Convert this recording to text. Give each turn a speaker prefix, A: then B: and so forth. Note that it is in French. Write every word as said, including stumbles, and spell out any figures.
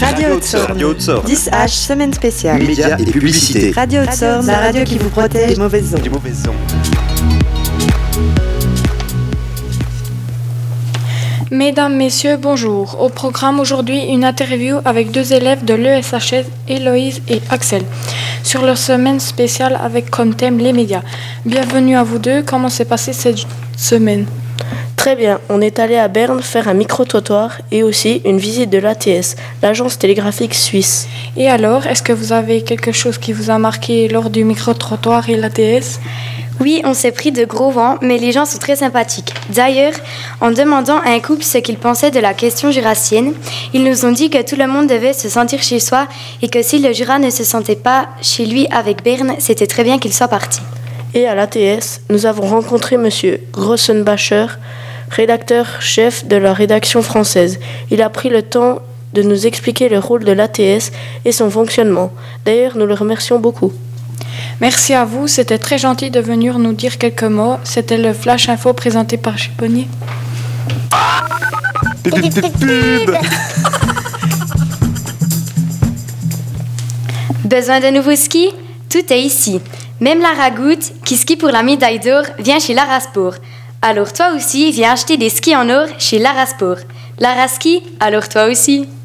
A: Radio Haute-Sorne.
B: Radio Haute-Sorne.
A: dix H, semaine spéciale.
B: Médias et publicité.
A: Radio Haute-Sorne, la radio qui vous protège des mauvaises ondes.
B: Des mauvaises ondes.
C: Mesdames, Messieurs, bonjour. Au programme aujourd'hui, une interview avec deux élèves de l'E S H S, Héloïse et Axel, sur leur semaine spéciale avec comme thème les médias. Bienvenue à vous deux. Comment s'est passée cette semaine ?
D: Très bien, on est allé à Berne faire un micro-trottoir et aussi une visite de l'A T S, l'agence télégraphique suisse.
C: Et alors, est-ce que vous avez quelque chose qui vous a marqué lors du micro-trottoir et l'A T S ?
E: Oui, on s'est pris de gros vents, mais les gens sont très sympathiques. D'ailleurs, en demandant à un couple ce qu'ils pensaient de la question jurassienne, ils nous ont dit que tout le monde devait se sentir chez soi et que si le Jura ne se sentait pas chez lui avec Berne, c'était très bien qu'il soit parti.
D: Et à l'A T S, nous avons rencontré M. Grossenbacher, rédacteur-chef de la rédaction française. Il a pris le temps de nous expliquer le rôle de l'A T S et son fonctionnement. D'ailleurs, nous le remercions beaucoup.
C: Merci à vous, c'était très gentil de venir nous dire quelques mots. C'était le Flash Info présenté par Chiponier.
B: Pub, pub, pub, pub.
E: Besoin de nouveaux skis ? Tout est ici. Même la Ragoute, qui skie pour la médaille d'or, vient chez Lara Sport. Alors toi aussi, viens acheter des skis en or chez Lara Sport. Lara Ski, alors toi aussi.